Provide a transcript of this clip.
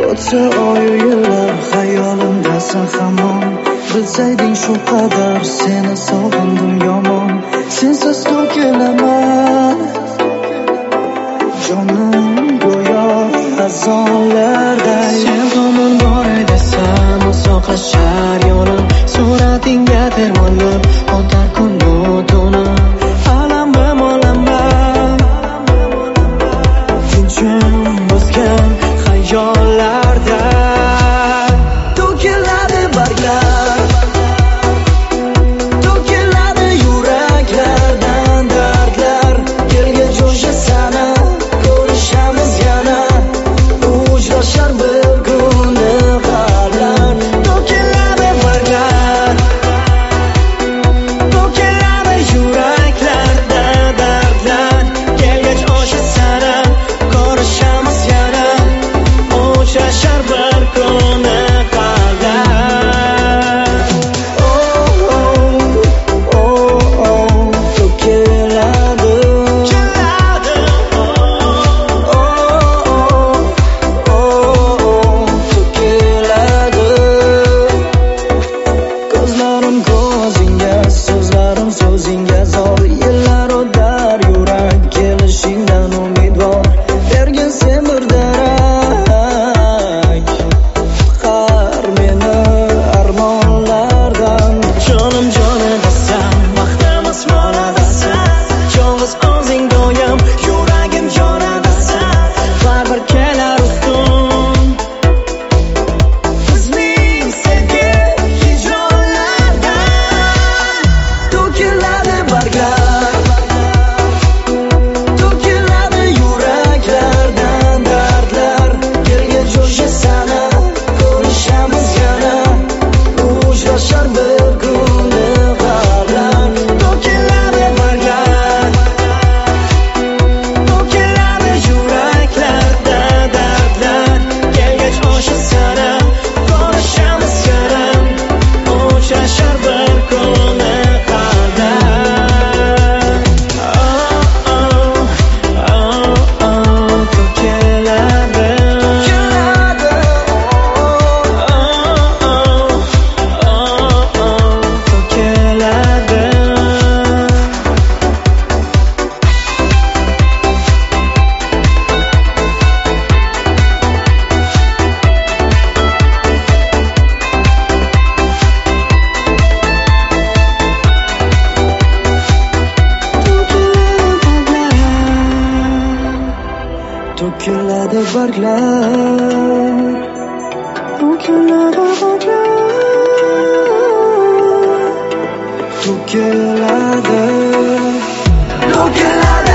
O'tsa oyu yillar xayolimdasan hamon. Bilsayding shu qadar seni sog'indim yomon. Sensiz to'kilaman jonim go'yo xazonlarday. Sen tomon boray desam uzoqlashar yo'lim. Suratingga termilib o'tar kunu tuni. Alam bimolanma tinchim o'sgan xayollarda To'kiladi barglar, to'kiladi yuraklardan dardlar. Kelgach o'sha sana ko'rishamiz yana, uchrashar bir kuni qarlar. To'kiladi barglar, to'kiladi yuraklarda dardlar. kelgach o'sha sana ko'rishamiz yana, uchrashar bir kuni qadar. To'kiladi, to'kiladi. Ko'zlarim ko'zingga, so'zlarim so'zingga zor. Yillar o'tar yurak kelishingdan umidvor. Bergin sen bir darak, qutqar meni armonlardan. Jonim desam vaqtimiz mola desam, yolg'iz o'zing doim yuragim yonadasan. Baribir kelar ustun bizning sevgi hijronlardan. To'kiladi barglar, to'kiladi yuraklardan dardlar. Kelgach o'sha sana ko'rishamiz yana, uchrashar bir kuni qarlar. To'kiladi barglar, To'kiladi yuraklarda dardlar. Kelgach o'sha sana ko'rishamiz yana, uchrashar bir kuni qadar. To'kiladi, to'kiladi barglar, to'kiladi barglar, to'kiladi, to'kiladi.